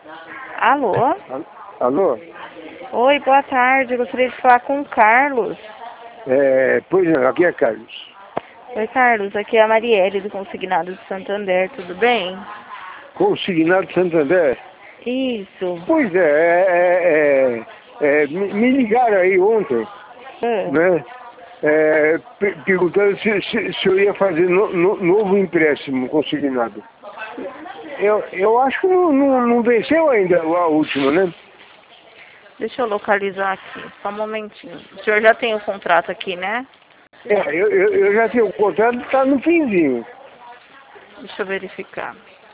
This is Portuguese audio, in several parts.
Alô? Alô? Oi, boa tarde. Eu gostaria de falar com o Carlos. Pois não, aqui é Carlos. Oi, Carlos. Aqui é a Marielle, do Consignado de Santander. Tudo bem? Consignado Santander? Isso. Pois me ligaram aí ontem, Ah, né? Perguntando se eu ia fazer novo empréstimo consignado. Eu acho que não venceu ainda a última, né? deixa eu localizar aqui. Só um momentinho. O senhor já tem o contrato aqui, né? Eu já tenho o contrato, está no finzinho. Deixa eu verificar.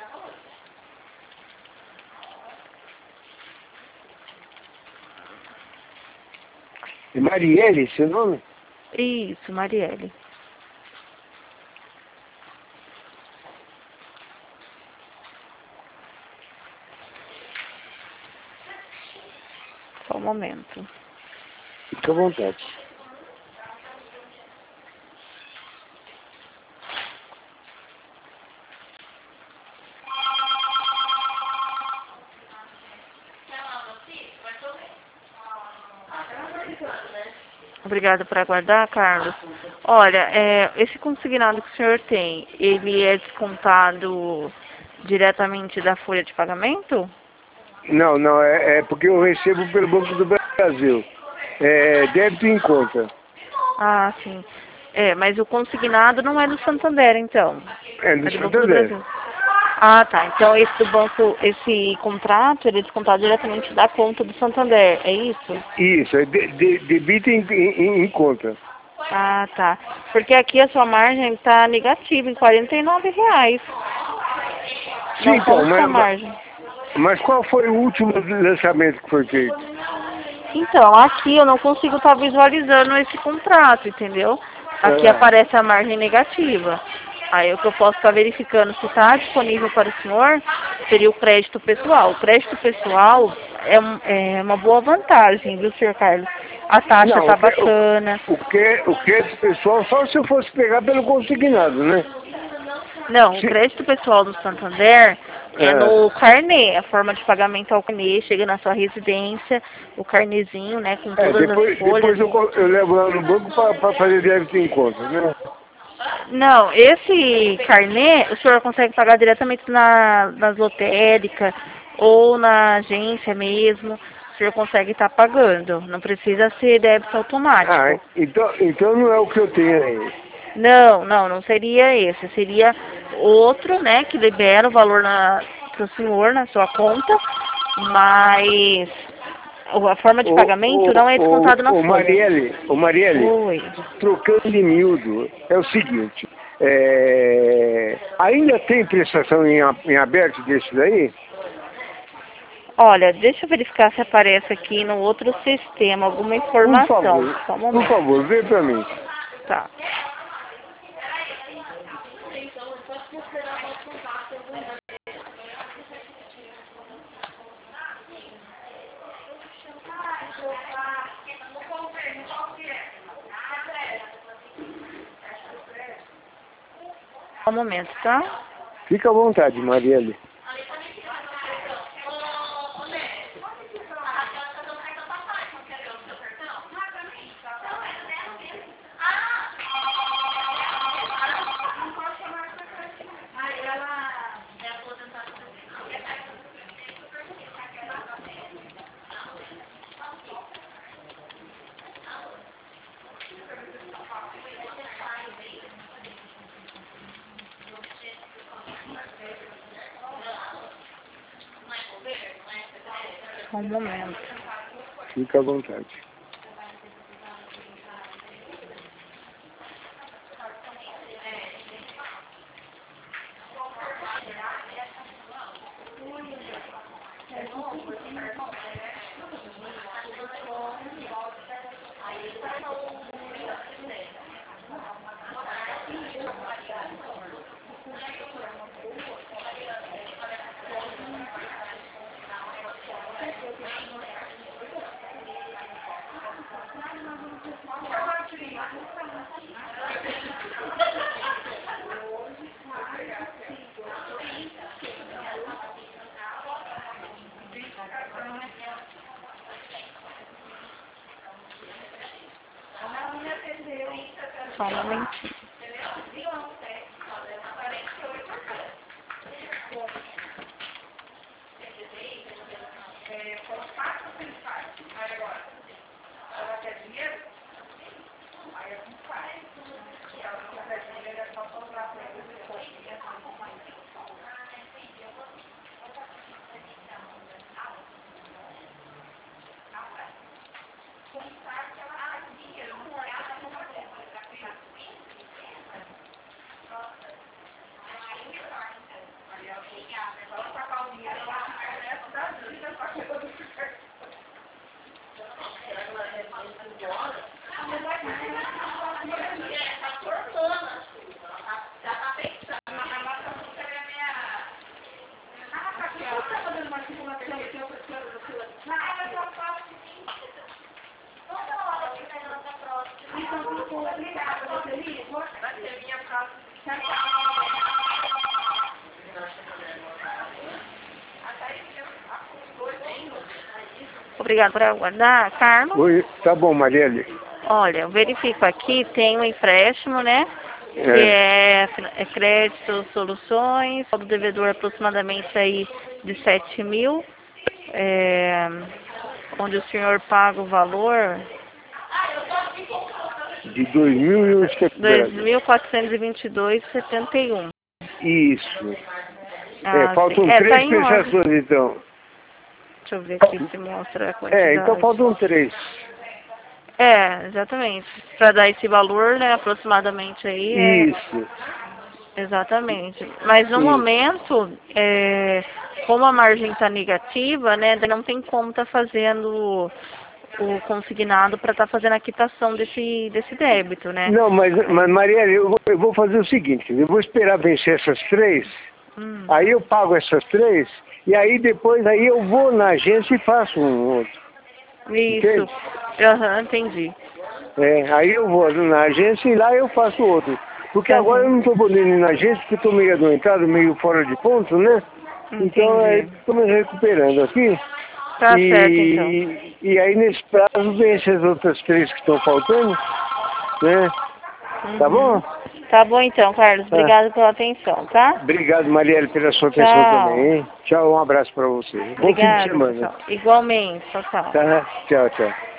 É Marielle, seu nome? Isso, Marielle. Só um momento. Fica à vontade. Obrigada por aguardar, Carlos. Olha, esse consignado que o senhor tem, ele é descontado diretamente da folha de pagamento? Não, é porque eu recebo pelo Banco do Brasil. Débito em conta. Ah, sim. Mas o consignado não é do Santander, então. É do É do Banco do Santander. Brasil. Ah, tá. Então esse do banco, esse contrato, ele é descontado diretamente da conta do Santander, é isso? Isso, é debito em conta. Ah, tá. Porque aqui a sua margem está negativa em R$ 49. Sim, Não então, consta a margem. mas qual foi o último lançamento que foi feito? Então, aqui eu não consigo estar visualizando esse contrato, entendeu? Aqui Ah, aparece a margem negativa. Aí o que eu posso estar verificando se está disponível para o senhor seria o crédito pessoal. O crédito pessoal é uma boa vantagem, viu, senhor Carlos? A taxa não, tá bacana. o crédito pessoal só se eu fosse pegar pelo consignado, né? Não, o Se, crédito pessoal do Santander é ah, no carnê. A forma de pagamento é o carnê, chega na sua residência, o carnezinho, né, com todas as folhas. depois eu levo lá no banco para fazer débito em conta, né? Não, esse carnê o senhor consegue pagar diretamente nas lotéricas ou na agência mesmo. O senhor consegue estar pagando. Não precisa ser débito Ah, automático. então não é o que eu tenho aí. Não seria esse. Seria outro, né, que libera o valor para o senhor na sua conta, mas a forma de pagamento não é descontado na folha. Marielle, Oi. trocando de miúdo, é o seguinte, ainda tem prestação em aberto desse daí? Olha, deixa eu verificar se aparece aqui no outro sistema alguma informação. Só um Por momento. favor, vê para mim. Tá. Só um momento, tá? Fica à vontade, Marielle. Só um momento. Fica à vontade. Só um momentinho. Obrigada por aguardar, Carlos. Oi, tá bom, Marielle. Olha, eu verifico aqui, tem um empréstimo, né? Que é crédito, soluções, o devedor aproximadamente aí de 7 mil, onde o senhor paga o valor De 2.000 e uns quebrados. 2.422,71. Isso. Ah, faltam sim. Tá 3 em ordem. prestações, então. Deixa eu ver aqui se mostra a quantidade. Então faltam 3. Exatamente. Para dar esse valor, né, aproximadamente aí. Isso. Exatamente. Mas no Sim. momento, como a margem está negativa, né, não tem como estar fazendo o consignado para estar fazendo a quitação desse débito, né? Não, mas Marielle, eu vou fazer o seguinte, eu vou esperar vencer essas 3, aí eu pago essas 3, e aí depois aí eu vou na agência e faço um outro. Isso. Entende? Entendi. Aí eu vou na agência e lá eu faço outro. Porque Tá agora bom. eu não estou podendo ir na agência porque estou meio adoentado, meio fora de ponto, né? Então Entendi. estou me recuperando aqui. Tá certo, então. E aí nesse prazo vence as outras 3 que estão faltando, né? Tá bom? Tá bom então, Carlos. Obrigada pela atenção, tá? Obrigado, Marielle, pela sua atenção também, hein? Tchau, um abraço para você. Bom fim de Obrigada, semana. pessoal. Igualmente, tchau. Tá? Tchau, tchau.